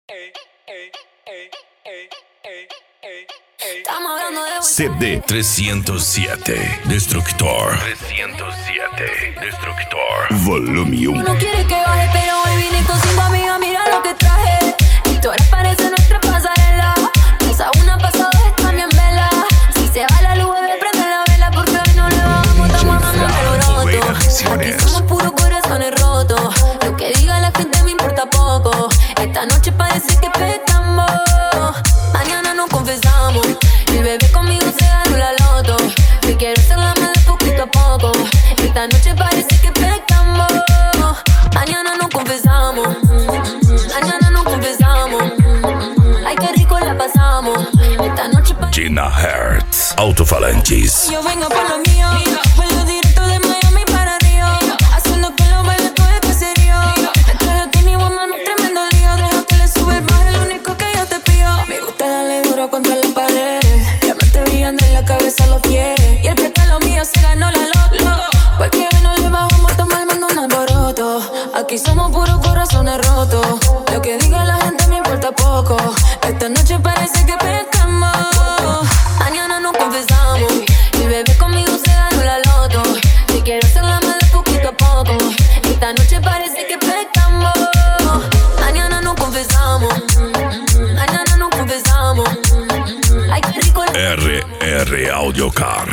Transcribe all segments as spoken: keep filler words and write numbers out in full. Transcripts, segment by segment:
C D trescientos siete Destructor. trescientos siete Destructor. Volumen uno. No quiere que baje, pero hoy vine con cinco amigas, mira lo que traje. Y tú eres parece nuestra pasarela. Esa una pasada está bien vela. Si se va la luz, bebé, prende la vela. Porque hoy no le bajamos, estamos dando el broto. Aquí somos puros corazones rotos. Lo que diga la gente me importa poco. Esta noche parece que pecamos. Mañana nos confesamos. Mi bebé conmigo se ganó la loto. Que quiero ser la madre poquito a poco. Esta noche parece que pecamos. Mañana nos confesamos. Mañana nos confesamos. Ay, qué rico la pasamos. Esta noche pa- Gina Hertz. Autofalanges. Yo vengo por lo mío. Vuelo directo de Miami para Río. Haciendo que lo baile todo el caserío. Esto yo tiene mami, tremendo lío. Deja que le sube el bajo, es lo único que yo te pido. Me gusta darle duro contra la pared. Diamante brillando en la cabeza los pies. Y el que está lo mío se ganó la loto. Porque hoy no le bajamos, estamos armando un alboroto. Aquí somos puros corazones rotos. Lo que diga la gente me importa poco. Esta noche parece que pecamos. Mañana nos confesamos. Mi bebé conmigo se ganó la loto. Si quiero ser la madre poquito a poco. Esta noche parece que pecamos. Mañana nos confesamos. Mañana nos confesamos. Ay, qué rico la- R R Audiocar.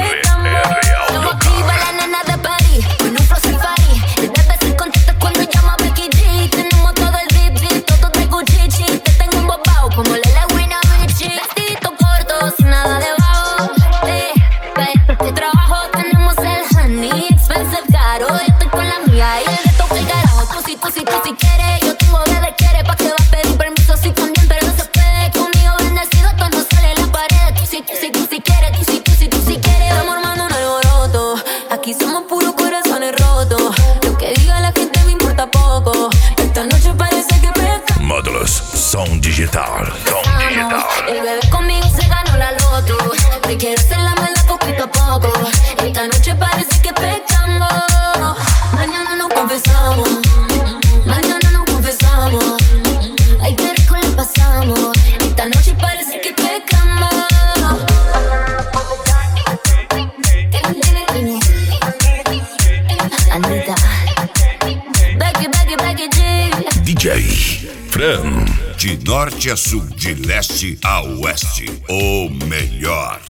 Somos viva la nena de París, con un flow safari. El bebé se contesta cuando llama a Becky G. Tenemos todo el drip, drip, todo de Gucci. Te tengo un bobao como Lele Wina Michi. Vestidito corto, sin nada debajo. Eh, ve, de trabajo tenemos el honey, expensive caro. Yo estoy con la mía y el resto que el carajo. Tú si, tú si, tú si quieres, yo tengo bebé quiere. Pa' que va a pedir permiso si también, pero no se puede. Conmigo bendecido, esto no sale en la pared. Tú si, tú si, tú si quieres, tú si, tú si, tú si quieres. Estamos armando un alboroto. Aquí somos puros corazones rotos. Lo que diga la gente me importa poco. Esta noche parece que peca. Módulos Som Digital. Som Digital. El bebé conmigo se ganó la loto. Me quiero hacer la mala poquito a poco. Esta noche parece que pecamos. Mañana nos confesamos. Mañana nos confesamos. Ay, qué rico la pasamos. Esta noche parece que pecamos. Anita, Becky, Becky, Becky G. D J Fran. De norte a sul, de leste a oeste, o melhor.